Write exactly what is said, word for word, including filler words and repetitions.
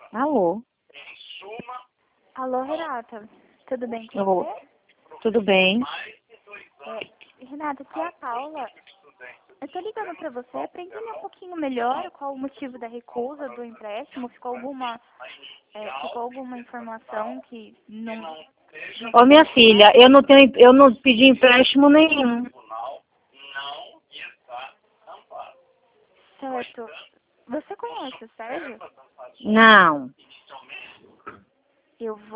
Alô? Alô, Renata. Tudo bem com Alô? você? Tudo bem? É, Renata, aqui é a Paula. Eu tô ligando pra você pra entender um pouquinho melhor qual o motivo da recusa do empréstimo. Ficou alguma, é, ficou alguma informação que não... não Ô, minha ficou filha, clara? eu não tenho, eu não pedi empréstimo nenhum. Certo. Você conhece o Sérgio? Não. Eu